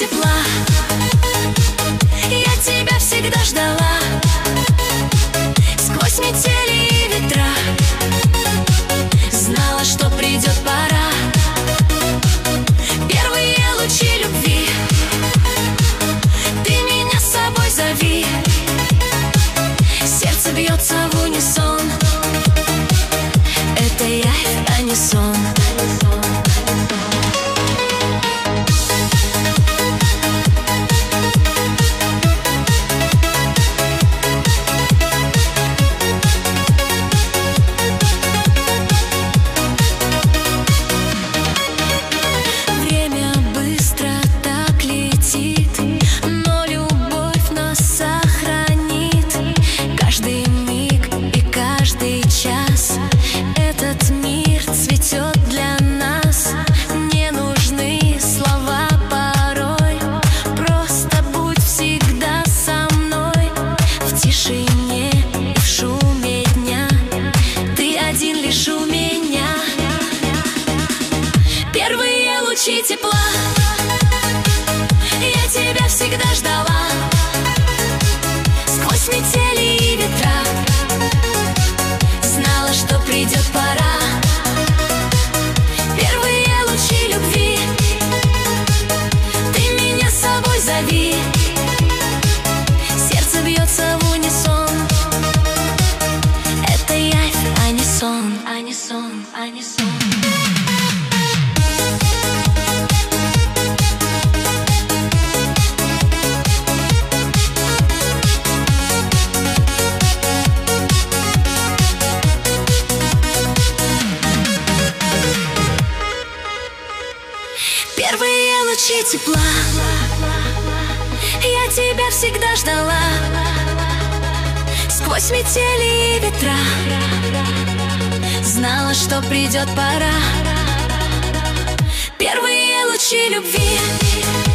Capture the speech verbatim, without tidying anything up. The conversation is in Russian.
тепла. Я тебя всегда ждала. Сквозь метели и ветра знала, что придет пора. Первые лучи любви, ты меня с собой зови. Сердце бьется в унисон. Это явь, а не сон. Этот мир цветет для нас. Не нужны слова порой. Просто будь всегда со мной. В тишине и в шуме дня ты один лишь у меня. Первые лучи тепла, я тебя всегда ждала. Сквозь метели и ветра знала, что придет пора. Первые лучи любви, ты меня с собой зови. Сердце бьется в унисон. Это явь, а не сон, а не сон, а не сон. Первые лучи тепла, я тебя всегда ждала. Сквозь метели и ветра знала, что придет пора. Первые лучи любви,